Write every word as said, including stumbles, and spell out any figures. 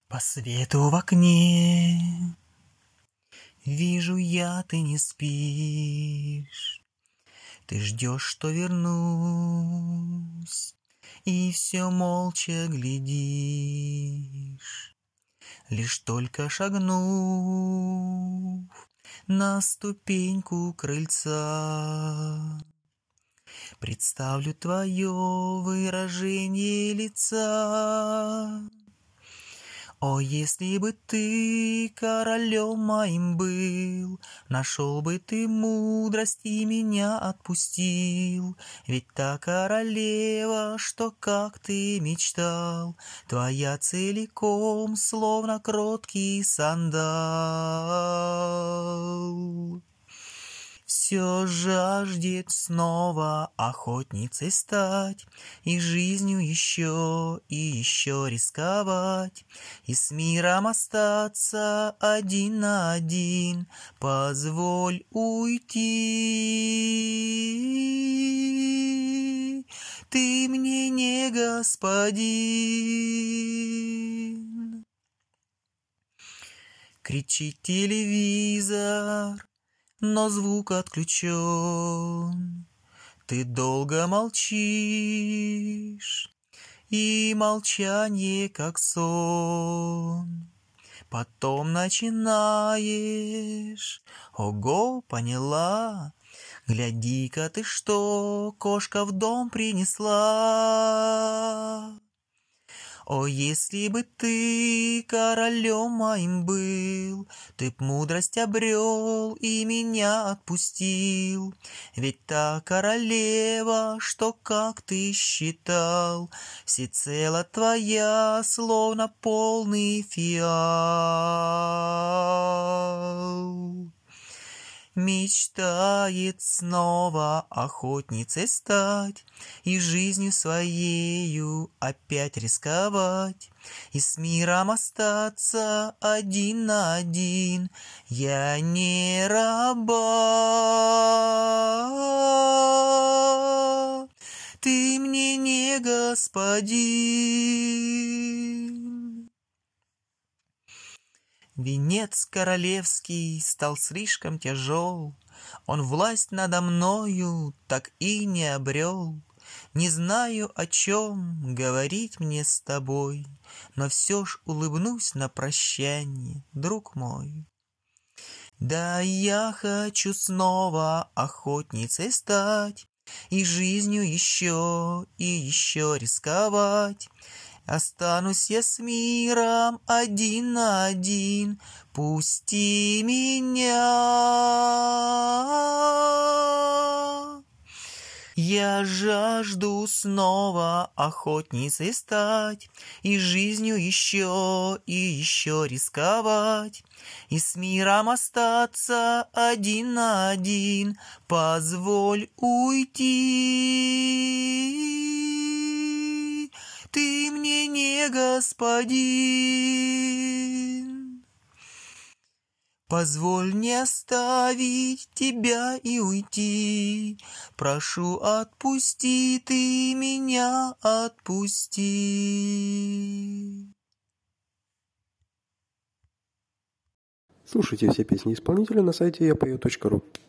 По свету в окне вижу я, ты не спишь. Ты ждешь, что вернусь, и все молча глядишь. Лишь только шагнув на ступеньку крыльца, представлю твое выражение лица. О, если бы ты королем моим был, нашел бы ты мудрость и меня отпустил. Ведь та королева, что как ты мечтал, твоя целиком, словно кроткий сандал. Все жаждет снова охотницей стать, и жизнью еще и еще рисковать, и с миром остаться один на один. Позволь уйти, ты мне не господин. Кричит телевизор, но звук отключен. Ты долго молчишь, и молчание как сон. Потом начинаешь: ого, поняла, гляди-ка ты что, кошка в дом принесла. О, если бы ты королем моим был, ты б мудрость обрел и меня отпустил. Ведь та королева, что, как ты считал, всецело твоя, словно полный фиал. Мечтает снова охотницей стать, и жизнью своею опять рисковать, и с миром остаться один на один. Я не раба, ты мне не господин. Венец королевский стал слишком тяжел, он власть надо мною так и не обрел. Не знаю, о чем говорить мне с тобой, но все ж улыбнусь на прощанье, друг мой. Да, я хочу снова охотницей стать, и жизнью еще и еще рисковать. Останусь я с миром один на один, пусти меня. Я жажду снова охотницей стать, и жизнью еще и еще рисковать, и с миром остаться один на один. Позволь уйти, ты мне не господин. Позволь мне оставить тебя и уйти. Прошу, отпусти, ты меня отпусти. Слушайте все песни исполнителя на сайте я пою точка ру.